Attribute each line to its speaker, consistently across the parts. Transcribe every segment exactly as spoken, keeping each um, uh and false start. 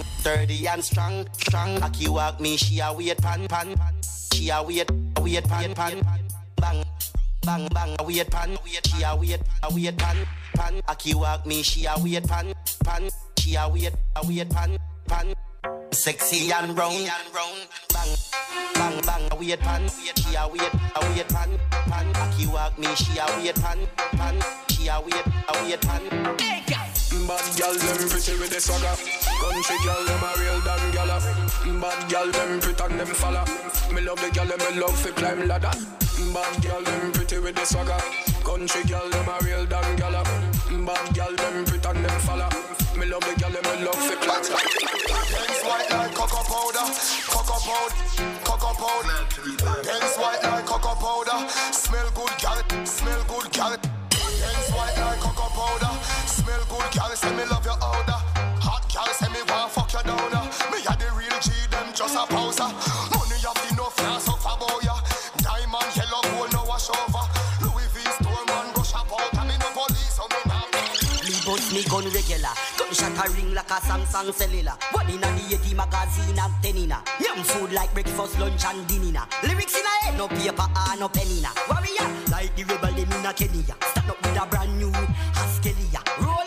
Speaker 1: Sturdy and strong, strong. Aki walk me, she a wait pan, pan. She a wait, wait pan, pan. Bang, bang, bang, wait pan, wait. She a wait, wait pan, pan. Aki walk me, she a wait pan, pan. She a wait, wait pan, pan. Sexy and round, and round. Bang, bang, bang, wait pan. She a wait, wait pan, pan. Aki walk me, she a wait pan, pan. She a wait, wait pan. Hey,
Speaker 2: bad gal them pretty with the swagger. Country gal them a real damn gala. Bad gal them pretty and them falla. Me love the gal them me love fi climb ladder. Bad gal them pretty with the swagger. Country gal them a real damn gala. Bad gal them pretty and them falla. Me love the gal them me love fi climb ladder.
Speaker 3: Dance white like cocoa powder, cocoa powder, cocoa powder. Dance white like cocoa powder. Smell good gal, smell good gal. Dance white like cocoa powder. Smell good, girl, say me love your odor. Hot girl, say me want fuck you down. Me a the real G, them just a pause. Money have enough, now suffer boy. Diamond, yellow, gold, no wash over. Louis V store, man, go shop out. I me no police, so me now.
Speaker 1: Me bust me gun regular. Gunshot a ring like a Samsung cellular. One in a the eighty magazine and ten in a. Yum food like breakfast, lunch and dinner. Lyrics in a head, no paper and no pen in a. Warrior, like the rebel them in a Kenya. Stand up with a brand new Haskelia.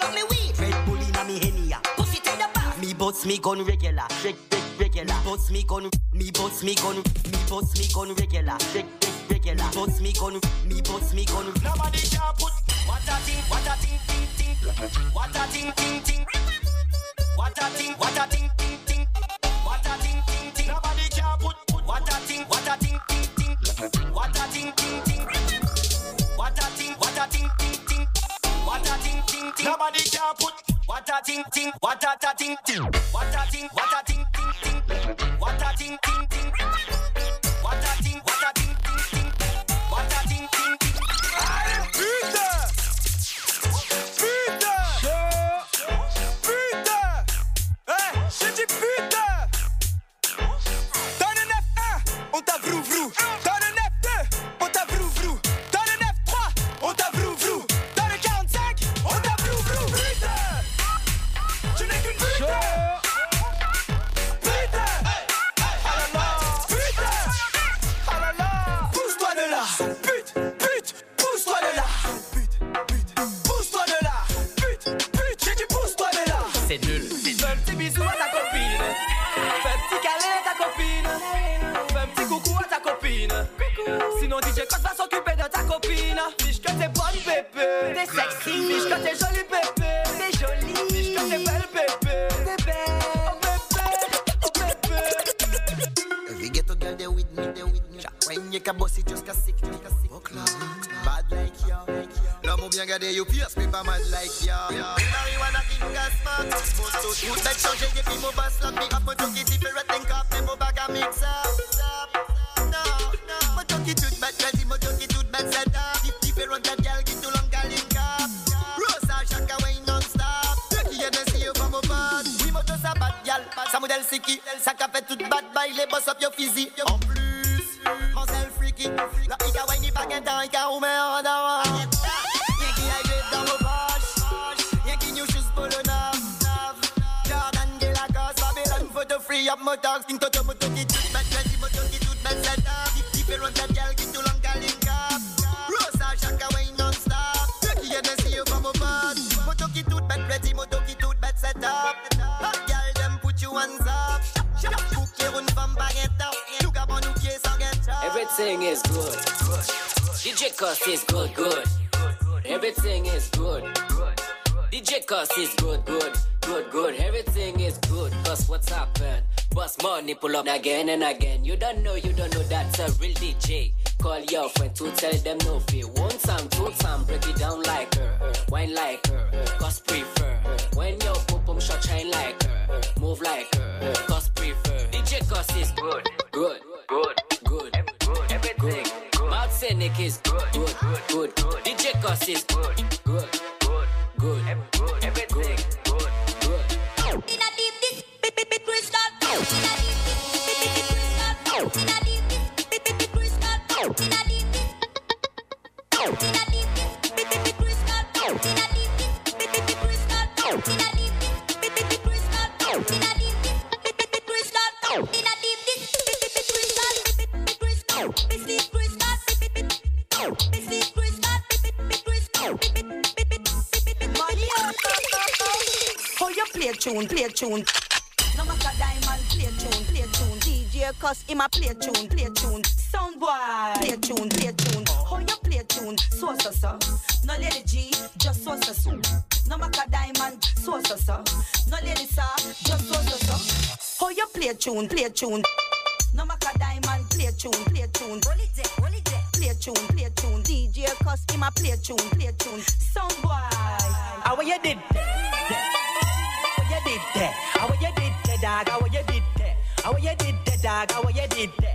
Speaker 1: Me bust me gun regular, reg, reg, regular. Me bust me gun, me bust me gun, me bust me gun regular, reg, reg, regular. Me bust me gun, me bust me gun.
Speaker 4: Nobody can put what a thing, what a thing, thing, thing. What a thing, thing, thing. What a thing, what a thing, thing, thing. What a thing, thing, thing. Nobody can put what a thing, what a thing, thing, thing. What a thing, thing, thing. What a thing, what a thing, thing, thing. What a thing, thing, thing. Nobody can put. What a ting ting, what a ta ting ting, what a ting, what a ting ting ting, what a ting ting ting, what a ting, what a ting ting ting, what a ting ting ting. Putain, putain, putain, eh, j'ai dit putain. Dans le neuf un, on t'a vrou vrou. Dans le neuf deux, on t'a vrou vrou. Dans le neuf trois, on t'a vrou vrou. Dans le quarante-cinq, on t'a vrou vrou. Putain. Tu n'es qu'une putain. Putain. Ah là là. Putain. Ah là là. Pousse-toi de là. Pute, pute. Pousse-toi de là. Pute, pute. Pousse-toi de là. Pute, pute. J'ai dit pousse-toi de là.
Speaker 1: C'est nul.
Speaker 4: Fais un petit bisou à ta copine. Fais un petit câlin à ta copine. Fais un petit coucou à ta copine. Sinon D J Cos va s'occuper de ta copine. Fiche que t'es bonne bébé. T'es sexy. Fiche que t'es jolie bébé. T'es jolie. Fiche que t'es belle bébé. T'es belle. Oh bébé. Oh bébé.
Speaker 1: If you get a girl there with me, there with me. When you can boss it just a sick, just a sick. Bad like you. No more bien garder you pierce me pas mad like you. Marijuana qui nous gasse pas. Moto tout bête changer et puis mon bass lock me up. Mon jockey différent think up. Mais mon bag à mix up. No, no. Mon jockey tout bête ready. Mon jockey tout bête set up. Different that girl get too long link up. Rosa Shaka way non-stop. Qui est de si you from above. Oui moto sa bad gal. Sa modèle c'est qui. Ça qu'a fait toute bad by les boss up your physique. En plus, mon sel freaky. La ika wine pas qu'un temps. Ika ou mais en avant. Y'a qui a grip dans vos poches. Y'a qui new shoes pour le neuf. Jordan de la gosse. Babylon photo free up motor. Sting toto moto qui toute bête. Ready moto qui toute bête set up. Different that girl qui too long link up. Rosa Shaka way non-stop. Qui est de si you from above. Moto qui toute bête ready. Moto qui toute bête set up. Hot girl them put you hands up. Cook your own femme baguette up. Look up on nous pieds sans get up.
Speaker 5: Everything is good. D J Cos is good, good. Everything is good. D J Cos is good, good, good, good. Everything is good. Cause what's happened? Bust money, pull up again and again. You don't know, you don't know that's a real D J. Call your friend to tell them no fear. One time, two time, break it down like her. Wine like her, cause prefer. When your pum shot shine like her. Move like her, cause prefer. D J Cos is good, good, good, good, good. Everything good. Mouth Scenic is good, good, good, good. D J Cos is good, good, good, good, good. Everything good, good.
Speaker 6: In a deep this, big big big crystal. In a deep this, big big big crystal. In a deep this, big big big crystal. In a deep this, in a deep this, big big big crystal. In a deep this, big big big crystal. In a deep this, big big big crystal. In a deep this.
Speaker 7: tune, play tune. No matter diamond, play tune, play tune. D J Cuss, him a play tune, play tune. Sound boy, play tune, play tune. How you play tune? So so so. No lady G, just so so so. No matter diamond, so so so. No lady sir, just so so so. How you play tune, play tune. No matter diamond, play tune, play tune. Roll it there, roll it there. Play tune, play tune. D J Cuss, him a play tune, play tune. Sound boy.
Speaker 8: How you did that? How you did that? How you did that, dog? How you did that? How you did that, dog? How you did that?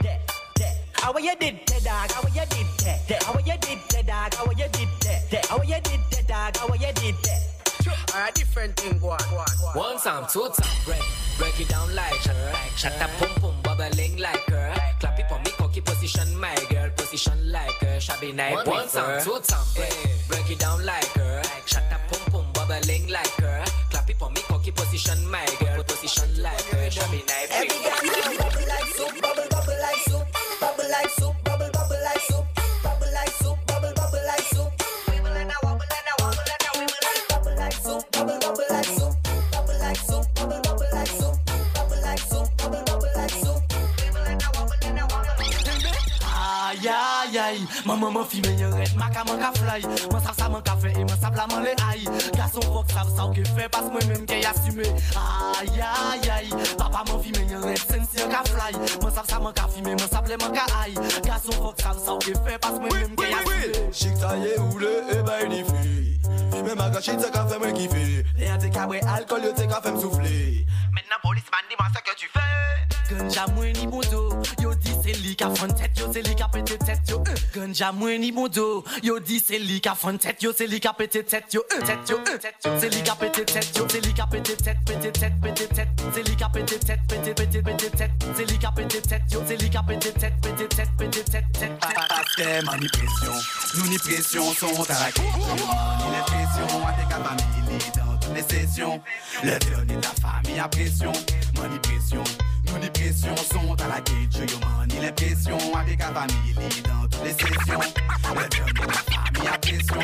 Speaker 8: How you did that, dog? How you did that? How you did that, dog? How you did that? How you did that, dog? How you did that?
Speaker 9: A different thing, go on.
Speaker 5: One time, two time, break, break it down like her. Shut up, pum pum, bubbling like her. Clap it for me, cocky position, my girl, position like her. Shabby night, one time, two time, break, break it down like her. Shut up, pum pum, bubbling like her. Clap it for me, cocky position, my girl, position like her. Shabby night,
Speaker 7: every girl bubble like soup, bubble bubble like soup, bubble like soup, bubble bubble like soup, bubble like soup, bubble bubble like soup. Wibble and a wobble and a wobble and a wibble and bubble like soup, bubble bubble like soup, bubble like soup, bubble bubble like soup, bubble like soup, bubble bubble like soup. Wibble and a wobble and a wobble.
Speaker 8: Aïe aïe aïe, maman m'a fi meilleurette, ma ka man ka fly. Moi ça ça man ka fait et moi ça la man les aïe. Garçon faut que ça ça que fait parce moi même qui assumer. Aïe aïe aïe, papa m'a fi meilleurette, sensi ka fly. Moi ça ça man ka fi moi ça man ka aïe. Garçon faut que ça ça que fait parce moi même qui assumer.
Speaker 10: Chic ça y est roulé et bah il fait. Fi même ma gâchette ça ka fait moi kiffer.
Speaker 8: Et à te cabrer
Speaker 10: alcool yo te ka fait me souffler.
Speaker 8: Maintenant policeman dis-moi ce que tu fais. Ganja moi ni moto, yo dit c'est lui qui a fond tête, yo c'est lui qui a pété tête yo. Ganja moi ni moto, yo dit c'est lui qui a fond tête, yo c'est lui qui a pété tête yo. Tête yo, tête yo, c'est lui qui a pété tête yo, c'est lui qui a pété tête, pété tête, pété tête, c'est lui qui a pété tête, pété pété pété tête, c'est lui qui a pété tête yo, c'est lui qui a pété tête, pété tête, pété tête, tête.
Speaker 11: Parce que mani pression, nous ni pression sont à la quête. Les pressions à tes familles dans toutes les sessions. Le dernier de la famille à pression, mani pression. Nous les pressions sont à la quête, yo mani les pressions avec la famille dans toutes les sessions. Le dernier de la famille à pression.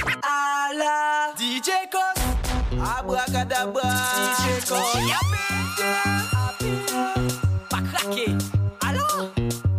Speaker 8: Allah, D J Cuss,
Speaker 9: abracadabra,
Speaker 8: D J Cuss, pas craqué, alors,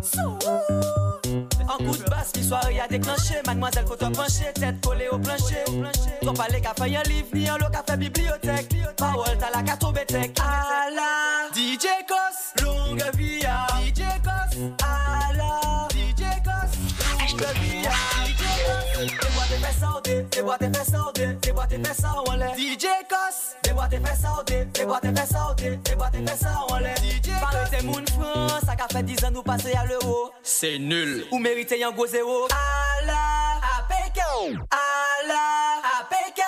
Speaker 8: en coup de basse, l'histoire y a déclenché. Mademoiselle, faut te pencher, tête collée au plancher. Ton palais qu'a fait un livre, ni un lot qu'a fait bibliothèque. Parole, t'as la carte au bétec. Allah, D J Cuss, longue vie à D J Cuss. Allah, D J Cuss, longue vie à D J Cuss. Des boîtes et fesses saudées, des boîtes et fesses saudées, des boîtes et fesses en l'air. D J Cuss, des boîtes et fesses saudées, des boîtes et fesses saudées, des boîtes et fesses en l'air. D J Cuss, parle tes moun France, ça qu'a fait dix ans nous passer à l'euro.
Speaker 9: C'est nul.
Speaker 8: Ou méritez un gros zéro. Allah, à Pékin. Allah, à Pékin.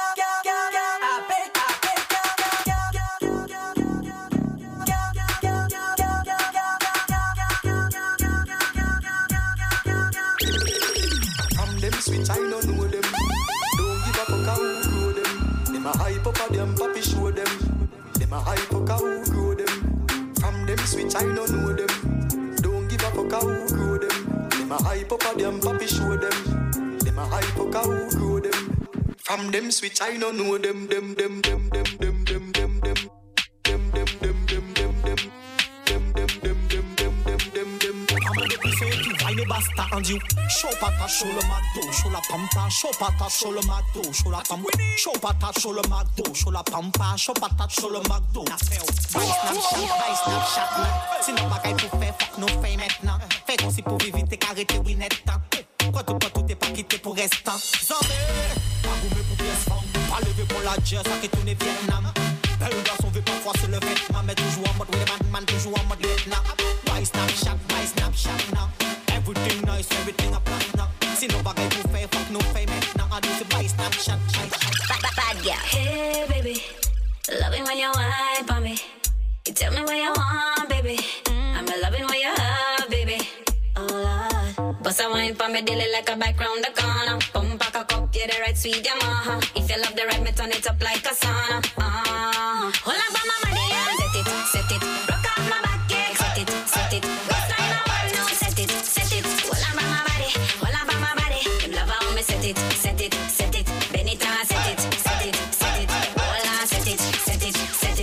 Speaker 10: Switch, I don't know them. Don't give a fuck how grow them. Them a hype up a them, papi show them. Them a hype up how grow them. From them switch, I don't know them. Don't give a fuck how grow them. Them a hype up a them, papi show them. Them a hype up how grow them. From them switch, I don't know them. Them, them, them, them, them, them, them, them. Them, them, them, them, them, them. Them, them, them, them, them, them, them, them.
Speaker 12: I'm gonna be saying to find a basta and you show pata, show le magdo, show la pampa, show pata, show le magdo, show la pampa, show pata, show le magdo, show la pampa, show pata, show le magdo. Na fè ou, by Snapchat, by Snapchat nan. Si nou bagay pou fè, fok nou fè maintenant. Fè kon si pou vivi te karete oui net tan. Kwa tout, kwa tout te pa kite pou restant. Zambé, pa goumé pou pièce femme, pa levé pour la jazz, ça qui tourne Vietnam. Belle garçon veut parfois se le vêtement, mais toujours en mode oui, man, man, toujours en mode lieutenant. By Snapchat, by Snapchat now. Everything nice, everything a plan now. Si no bagay pou fè, fuck no fè maintenant. I do the by Snapchat,
Speaker 6: bad, bad girl. Hey baby, love it when you whine for me. You tell me what you want, baby. Mm. I'm loving what you have, baby. Oh Lord, bust a wine for me, daily like a bike round the corner. Pump back a cup, yeah the right sweet Yamaha. If you love the right, me turn it up like a sauna. Uh-huh. Hold on for my body, yeah. Set it, set it, rock off my back, yeah. Set it, set it, waistline a wall, no. Set it, set it, hold on for my body, hold on for my body. Them love how me set it, set it, set it, bend it and set it, set it, set it, hold on, set it, set it, set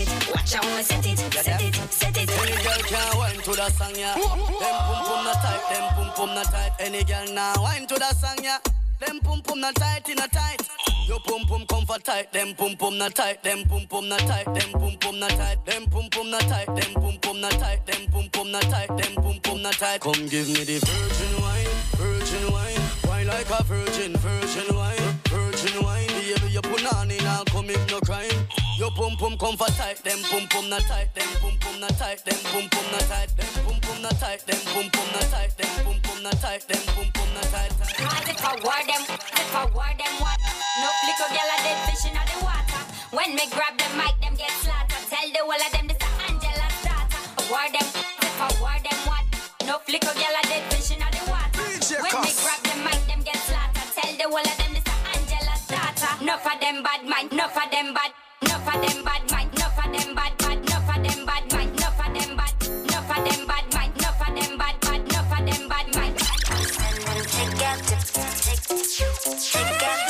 Speaker 6: Show me set it, set it, set it.
Speaker 13: Any girl can wine to the song, yeah. Them pum pum not tight, them pum pum not tight. Any girl now wine to the song, yeah. Them pum pum not tight, in a tight. Your pum pum comfort tight, them pum pum not tight, them pum pum not tight, them pum pum not tight, them pum pum not tight, them pum pum not tight, them pum pum not tight, them pum pum not tight. Come give me the virgin wine, virgin wine, wine like a virgin, virgin wine, virgin wine. Baby, you put on in, I'll come in no crime. Your pum pum comfort tight, them pum pum not tight, them pum pum not tight, them pum pum not tight, them pum pum not tight, them pum pum not tight, them pum pum not tight, them pum pum not tight.
Speaker 6: Cause if I war them, if I war them what? No flick of gyal a dead fish in the water. When me grab the mic, them get slaughtered. Tell the whole of them this a Angela's daughter. War them, if I war them what? No flick of gyal a dead fish in the water. When me grab the mic, them get slaughtered. Tell the whole of them this a Angela's daughter. Enough of them bad mind, enough of them bad, enough of them bad mind, enough of them bad bad, enough of them bad mind, enough of them bad, enough of them bad mind, enough of them bad bad, enough of them bad mind. And then take out, take, take out.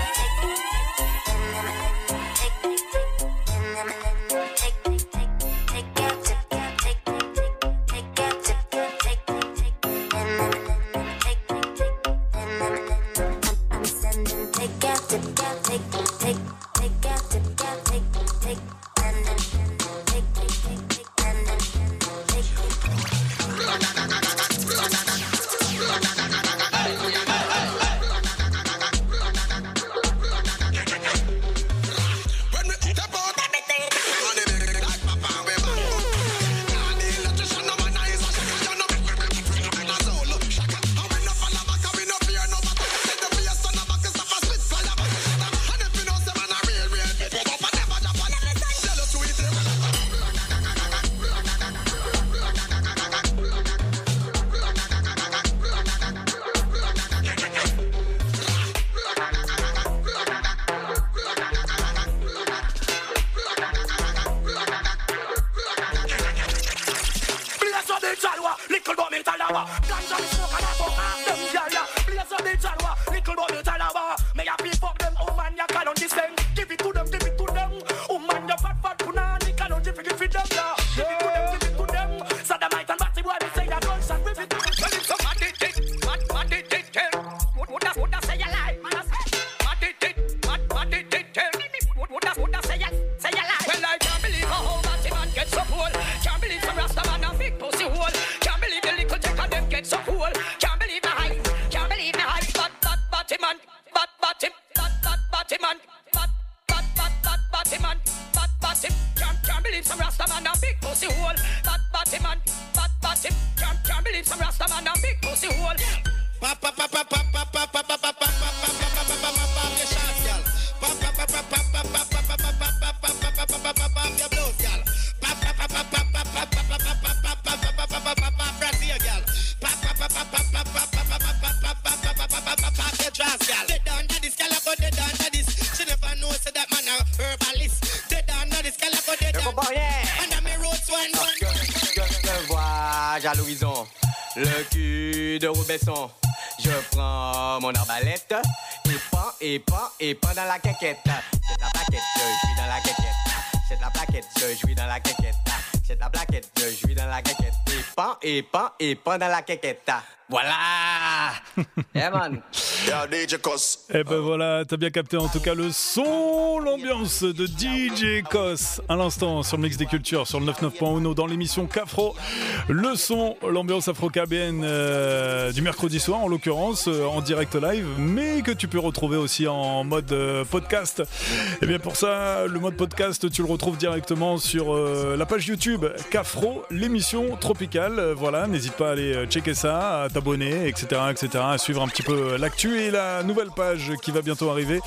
Speaker 8: À l'horizon, le cul de Robesson. Je prends mon arbalète et pan, et pan, et pan dans la quéquette. C'est de la plaquette, je jouis dans la quéquette. C'est de la plaquette, je jouis dans la quéquette. C'est de la plaquette, je jouis dans la quéquette. Et pan, et pan, et pan dans la quéquette. Voilà. Yeah man.
Speaker 3: Yeah, D J Cos.
Speaker 14: Eh ben voilà, t'as bien capté en tout cas le son, l'ambiance de D J Cos. À l'instant sur le Mix des Cultures, sur le quatre-vingt-neuf point un dans l'émission Cafro. Le son, l'ambiance afro-cabienne euh, du mercredi soir en l'occurrence, euh, en direct live, mais que tu peux retrouver aussi en mode euh, podcast. Et bien pour ça, le mode podcast, tu le retrouves directement sur euh, la page YouTube Cafro, l'émission tropicale. Euh, voilà, n'hésite pas à aller checker ça, à t'abonner, et cetera, et cetera, à suivre un petit peu l'actu et la nouvelle page qui va bientôt arriver.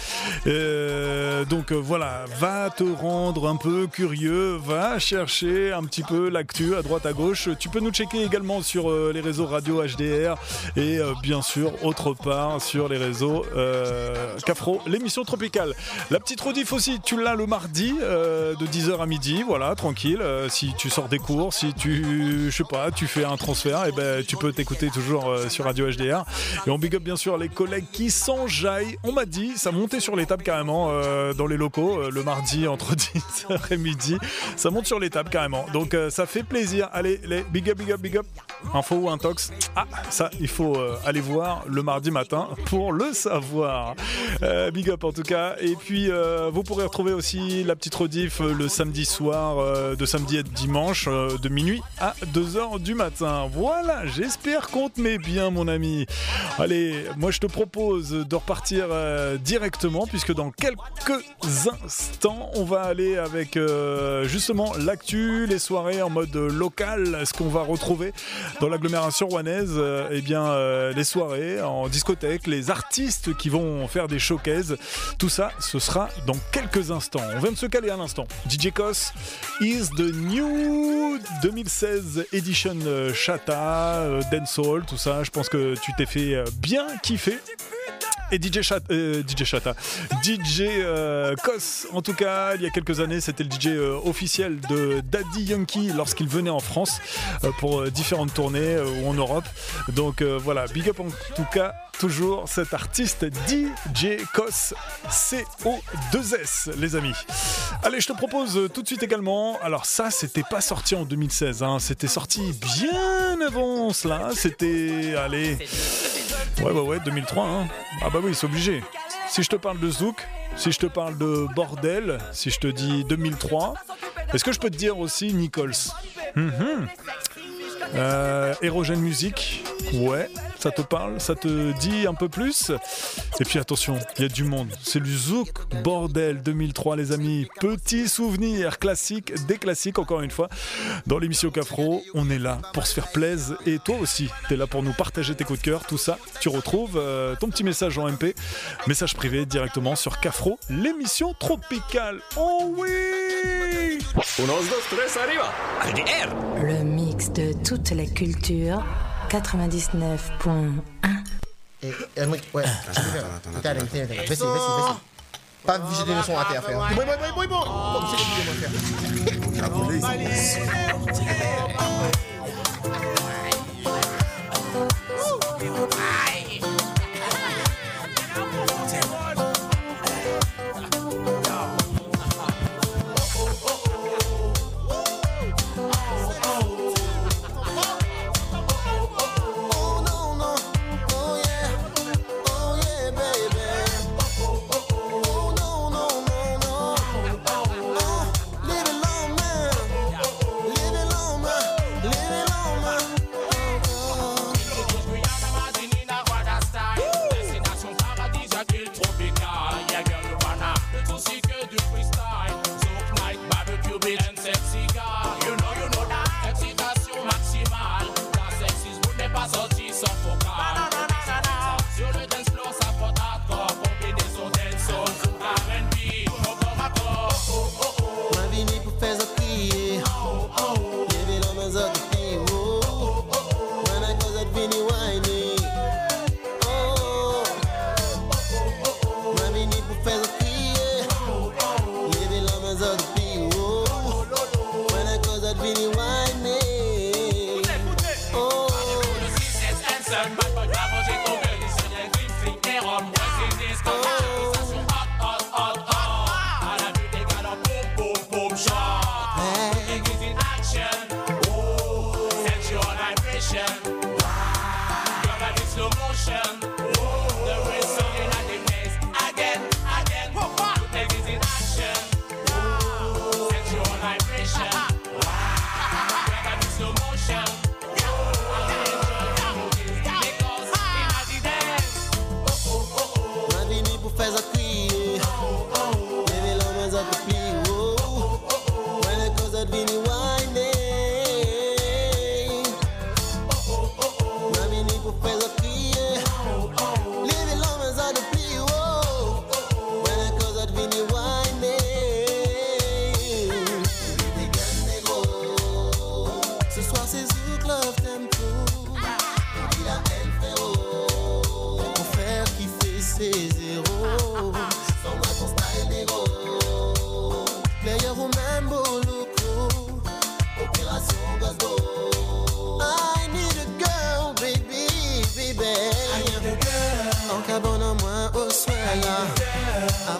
Speaker 14: Euh, donc euh, voilà, va te rendre un peu curieux, va chercher un petit peu l'actu à droite à gauche. Tu peux nous checker également sur euh, les réseaux radio H D R et euh, bien sûr autre part sur les réseaux euh, Cafro, l'émission tropicale. La petite rediff aussi, tu l'as le mardi euh, de dix heures à midi, voilà, tranquille. Euh, si tu sors des cours, si tu, je sais pas, tu fais un transfert, et ben tu peux t'écouter toujours sur, euh, sur Radio H D R. Et on big up bien sûr les collègues qui s'enjaillent. On m'a dit, ça montait sur les tables carrément euh, dans les locaux euh, le mardi entre dix heures et midi. Ça monte sur les tables carrément. Donc euh, ça fait plaisir. Allez, les big up, big up, big up. Info ou intox. Ah, ça, il faut euh, aller voir le mardi matin pour le savoir. Euh, big up en tout cas. Et puis, euh, vous pourrez retrouver aussi la petite rediff euh, le samedi soir, euh, de samedi à dimanche, euh, de minuit à deux heures du matin. Voilà, j'espère qu'on te met bien, mon ami. Allez, moi je te propose de repartir euh, directement, puisque dans quelques instants, on va aller avec euh, justement l'actu, les soirées en mode local, ce qu'on va retrouver dans l'agglomération rouennaise, euh, eh bien, euh, les soirées en discothèque, les artistes qui vont faire des showcases, tout ça, ce sera dans quelques instants. On vient de se caler à l'instant. D J Cos is the new deux mille seize edition euh, Chata, euh, Dancehall, tout ça. Je pense que tu t'es fait euh, bien kiffer. Et D J Chata, euh, D J Chata, D J euh, Cos, en tout cas, il y a quelques années, c'était le D J euh, officiel de Daddy Yankee lorsqu'il venait en France euh, pour euh, différentes tournées euh, ou en Europe. Donc euh, voilà, big up en tout cas, toujours cet artiste D J Cos, C O deux S, les amis. Allez, je te propose euh, tout de suite également, alors ça, c'était pas sorti en deux mille seize, hein, c'était sorti bien avant cela, c'était, allez... Ouais, ouais, ouais, deux mille trois, hein. Ah bah oui, c'est obligé. Si je te parle de Zouk, si je te parle de Bordel, si je te dis deux mille trois, est-ce que je peux te dire aussi Nichols? mm-hmm. euh, Érogène Music, ouais, ça te parle, ça te dit un peu plus. Et puis attention, il y a du monde, c'est le Zouk Bordel deux mille trois, les amis. Petit souvenir classique, des classiques encore une fois. Dans l'émission Cafro, on est là pour se faire plaisir, et toi aussi, t'es là pour nous partager tes coups de cœur, tout ça. Tu retrouves euh, ton petit message en M P, message privé directement sur Cafro, l'émission tropicale. Oh oui!
Speaker 15: Le mix de toutes les cultures, quatre-vingt-dix-neuf point un.
Speaker 16: Et, et, ouais, je vais faire. Attends, attends, attends. Vas-y, vas-y, vas-y. Pas jeter le son à terre, frère. Bon, bon, bon, bon, bon. Comme c'est le vidéo, mon frère.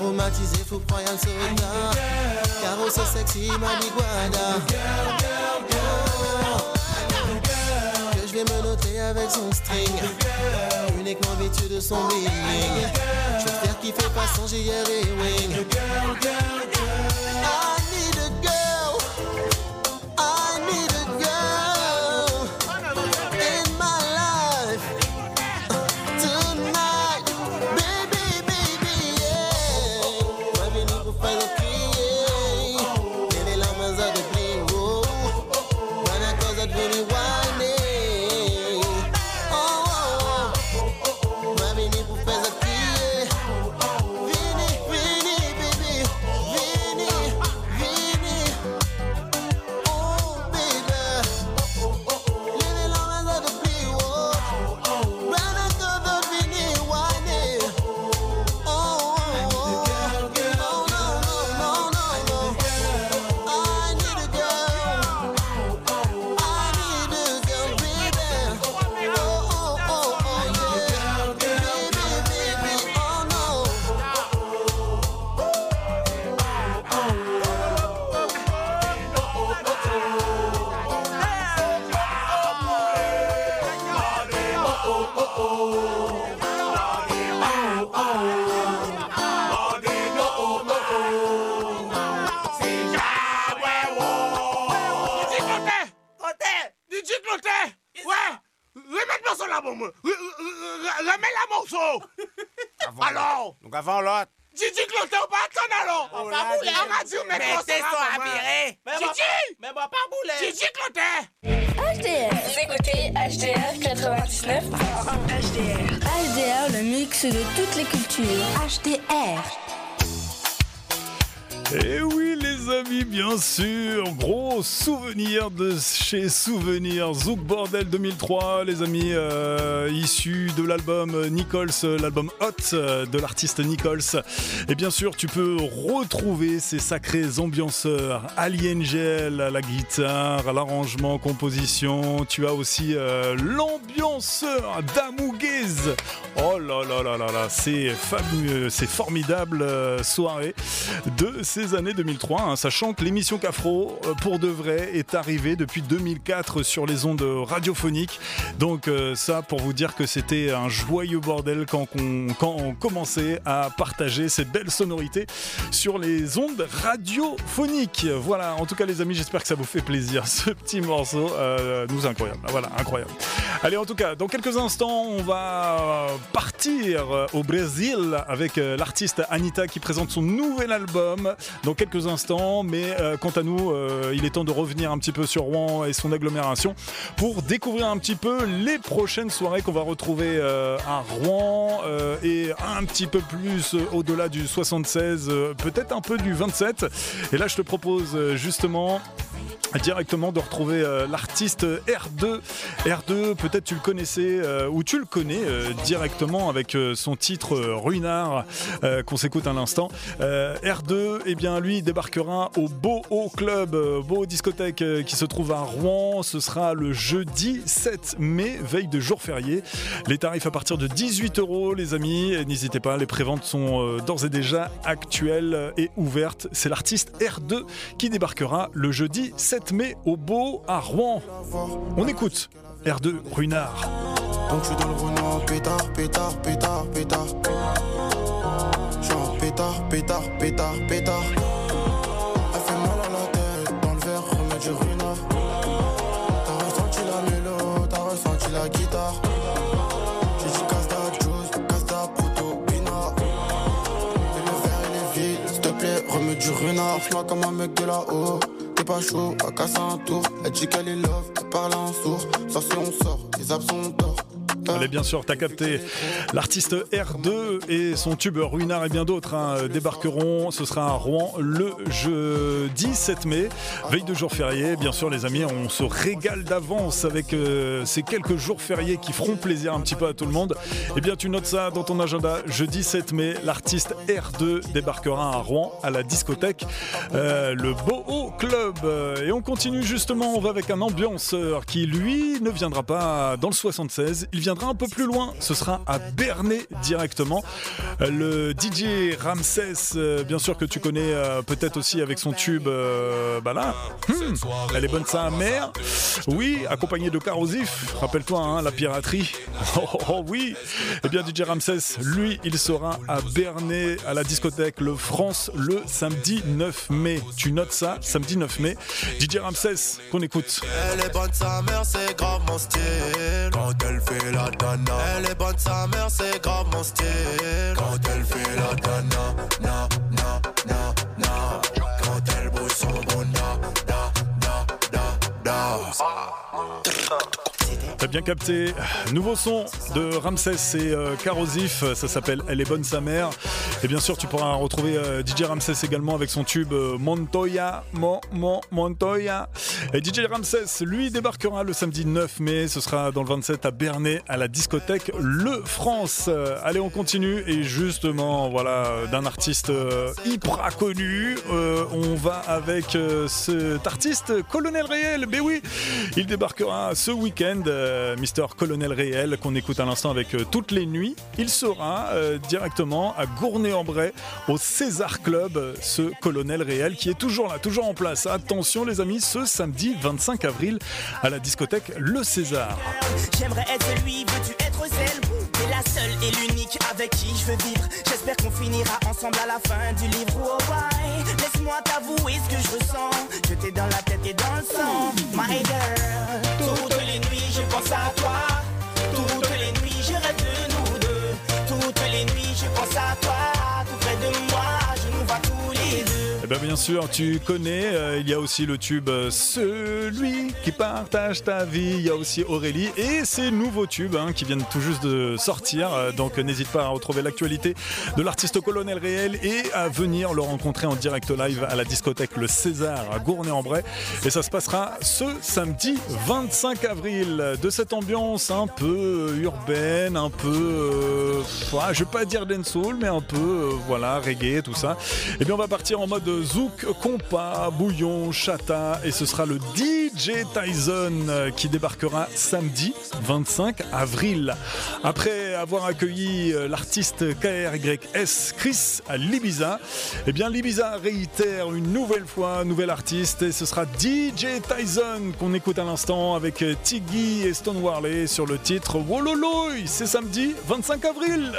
Speaker 17: Aromatisé, fou royal soda. Caro so sexy, maniguada. Que je vais me noter avec son string. Uniquement vêtu de son bling. Je vais faire kiffer pas son J R et wing. I need a girl. I need a girl in my life tonight, baby, baby, yeah. Va venir pour faire le crier. Levez la main à de plus haut. Voilà cause à devenir whiny. Oh, oh, oh. Va venir pour faire le crier. Vini, vini, baby. Vini, vini. Oh, baby. Levez la main à de plus haut. Voilà cause à devenir whiny. Oh, oh, oh. Oh, no, no, no, no, no. I need a girl. I need a girl, baby. Oh, oh, oh, oh, yeah. Baby, baby, oh no.
Speaker 18: D J Clotet, ouais, remets le morceau là, bon, remets la morceau. Alors,
Speaker 19: Donc avant l'autre.
Speaker 18: D J Clotet, on va attendre alors.
Speaker 19: On va bouler.
Speaker 18: On va dire, mais
Speaker 19: Mettez ça à virer.
Speaker 18: Gigi,
Speaker 19: Mais bon, pas bouler.
Speaker 18: D J Clotet.
Speaker 20: H D R. Vous écoutez H D R quatre-vingt-dix-neuf point un. H D R. H D R, le mix de toutes les cultures. H D R.
Speaker 14: Et oui les amis, bien sûr, gros souvenir de chez Souvenir, Zouk Bordel deux mille trois, les amis, euh, issus de l'album Nichols, l'album Hot de l'artiste Nichols. Et bien sûr, tu peux retrouver ces sacrés ambianceurs, Ali Angel à la guitare, à l'arrangement, composition. Tu as aussi euh, l'ambianceur Damouguez. Oh là là là là là, c'est fabuleux, c'est formidable euh, soirée de ces années deux mille trois, hein, sachant que l'émission Cafro, euh, pour de vrai, est arrivée depuis deux mille quatre sur les ondes radiophoniques. Donc euh, ça, pour vous dire que c'était un joyeux bordel quand on, quand on commençait à partager ces belles sonorités sur les ondes radiophoniques. Voilà, en tout cas les amis, j'espère que ça vous fait plaisir, ce petit morceau, euh, nous incroyable, voilà, incroyable. Allez, en tout cas, dans quelques instants, on va partir au Brésil avec euh, l'artiste Anitta qui présente son nouvel album dans quelques instants, mais euh, quant à nous, euh, il est temps de revenir un petit peu sur Rouen et son agglomération pour découvrir un petit peu les prochaines soirées qu'on va retrouver euh, à Rouen euh, et un petit peu plus euh, au-delà du soixante-seize, euh, peut-être un peu du vingt-sept. Et là, je te propose euh, justement directement de retrouver euh, l'artiste R deux. R deux, peut-être tu le connaissais euh, ou tu le connais euh, directement avec euh, son titre euh, Ruinard euh, qu'on s'écoute à l'instant. Euh, R deux, eh bien lui débarquera au Beau Haut Club, euh, Beau Discothèque euh, qui se trouve à Rouen. Ce sera le jeudi sept mai, veille de jour férié. Les tarifs à partir de dix-huit euros, les amis. Et n'hésitez pas, les préventes sont euh, d'ores et déjà actuelles et ouvertes. C'est l'artiste R deux qui débarquera le jeudi sept mai au Beau à Rouen. On écoute R deux Ruinard.
Speaker 10: Donc je suis dans le renard, pétard, pétard, pétard, pétard. Genre pétard, pétard, pétard, pétard. Elle fait mal à la tête, dans le verre, remets du Ruinard. T'as ressenti la mélo, t'as ressenti la guitare. J'ai dit casse-da, juice, casse-da, poteau, pinard. Et le verre il est vide, s'il te plaît, remets du Ruinard. Fais-moi comme un mec de là-haut. T'es pas chaud, à casser un tour. Elle dit qu'elle est love, elle parle en sourd. Ça c'est on sort, les absents d'or.
Speaker 14: Allez, bien sûr, t'as capté. L'artiste R deux et son tube Ruinard et bien d'autres hein, débarqueront. Ce sera à Rouen le jeudi sept mai, veille de jour férié. Bien sûr, les amis, on se régale d'avance avec euh, ces quelques jours fériés qui feront plaisir un petit peu à tout le monde. Eh bien, tu notes ça dans ton agenda. Jeudi sept mai, l'artiste R deux débarquera à Rouen à la discothèque, euh, le Beau Haut Club. Et on continue justement, on va avec un ambianceur qui, lui, ne viendra pas dans le soixante-seize. Il vient viendra un peu plus loin, ce sera à Bernay directement. Le D J Ramsès, euh, bien sûr que tu connais euh, peut-être aussi avec son tube, euh, bah là, hmm, elle est bonne sa mère. Oui, accompagné de Carosif, rappelle-toi hein, la piraterie. Oh, oh, oh oui. Eh bien D J Ramsès, lui, il sera à Bernay à la discothèque Le France le samedi neuf mai. Tu notes ça, samedi neuf mai. D J Ramsès, qu'on écoute.
Speaker 17: Elle est bonne sa mère, c'est grave mon style. Quand elle fait la dana. Elle est bonne sa mère, c'est grave mon style. Quand elle fait la dana, na, na, na, na. Quand elle bouge son bon da, da, da, da, da.
Speaker 14: T'as bien capté, nouveau son de Ramsès et euh, Carosif, ça s'appelle Elle est bonne sa mère. Et bien sûr tu pourras retrouver euh, D J Ramsès également avec son tube euh, Montoya, Mon, Mon, Montoya. Et D J Ramsès, lui, débarquera le samedi neuf mai, ce sera dans le vingt-sept à Bernay à la discothèque Le France. Euh, allez on continue et justement voilà d'un artiste euh, hyper connu, euh, on va avec euh, cet artiste Colonel Réel. Ben oui, il débarquera ce week-end. Euh, Mister Colonel Réel qu'on écoute à l'instant avec euh, Toutes les nuits. Il sera euh, directement à Gournay-en-Bray au César Club, euh, ce Colonel Réel qui est toujours là, toujours en place. Attention les amis, ce samedi vingt-cinq avril à la discothèque Le César.
Speaker 21: J'aimerais être celui, veux-tu être celle? T'es la seule et l'unique avec qui je veux vivre. J'espère qu'on finira ensemble à la fin du livre. Oh bye, laisse-moi t'avouer ce que je ressens. Je t'ai dans la tête et dans le sang. My girl, toutes les nuits je pense à toi. Toutes les nuits je rêve de nous deux. Toutes les nuits je pense à toi. Tout près de moi, je nous vois tous les deux.
Speaker 14: Eh bien, bien sûr, tu connais, euh, il y a aussi le tube euh, Celui qui partage ta vie, il y a aussi Aurélie et ces nouveaux tubes hein, qui viennent tout juste de sortir, euh, donc euh, n'hésite pas à retrouver l'actualité de l'artiste Colonel Réel et à venir le rencontrer en direct live à la discothèque Le César à Gournay-en-Bray et ça se passera ce samedi vingt-cinq avril. De cette ambiance un peu urbaine, un peu, euh, ouais, je vais pas dire dancehall mais un peu, euh, voilà, reggae, tout ça, et bien on va partir en mode zouk, compas, bouillon, chata et ce sera le D J Tyson qui débarquera samedi vingt-cinq avril. Après avoir accueilli l'artiste K R Y S Chris à l'Ibiza, et bien l'Ibiza réitère une nouvelle fois, nouvel artiste et ce sera D J Tyson qu'on écoute à l'instant avec Tiggy et Stone Warley sur le titre Wololoy. C'est samedi vingt-cinq avril.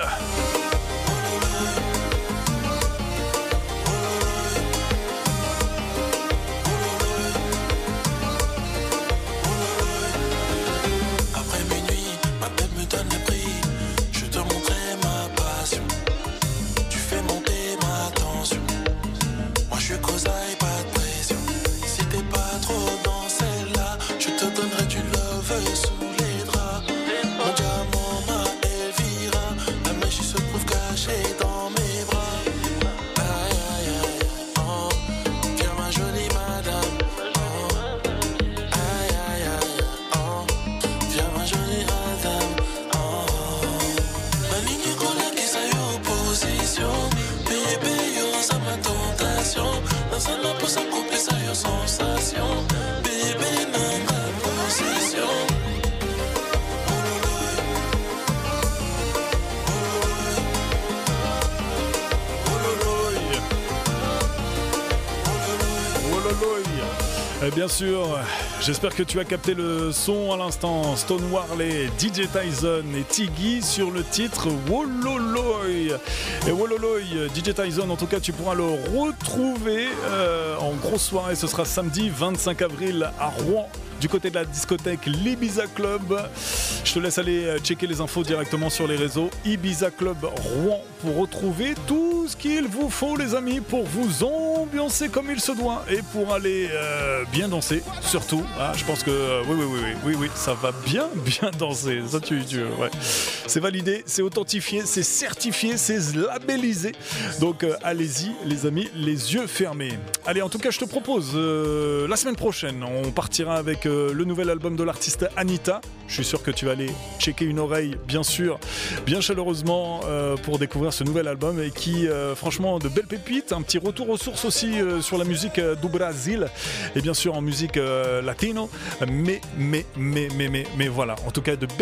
Speaker 14: Bien sûr, j'espère que tu as capté le son à l'instant. Stone Warley, D J Tyson et Tiggy sur le titre Wololoy. Et Wololoy, D J Tyson, en tout cas, tu pourras le retrouver euh, en grosse soirée. Ce sera samedi vingt-cinq avril à Rouen, du côté de la discothèque l'Ibiza Club. Je te laisse aller checker les infos directement sur les réseaux Ibiza Club Rouen pour retrouver tout ce qu'il vous faut les amis pour vous ambiancer comme il se doit et pour aller euh, bien danser surtout. Hein, je pense que euh, oui, oui, oui, oui, oui, oui, ça va bien, bien danser. Ça, tu, tu, ouais. C'est validé, c'est authentifié, c'est certifié, c'est labellisé. Donc euh, allez-y les amis, les yeux fermés. Allez, en tout cas, je te propose euh, la semaine prochaine, on partira avec euh, le nouvel album de l'artiste Anita. Je suis sûr que tu vas aller checker une oreille, bien sûr, bien chaleureusement euh, pour découvrir ce nouvel album et qui, euh, franchement, de belles pépites, un petit retour aux sources aussi euh, sur la musique euh, du Brésil et bien sûr en musique euh, latino, mais, mais, mais, mais, mais, mais voilà, en tout cas de belles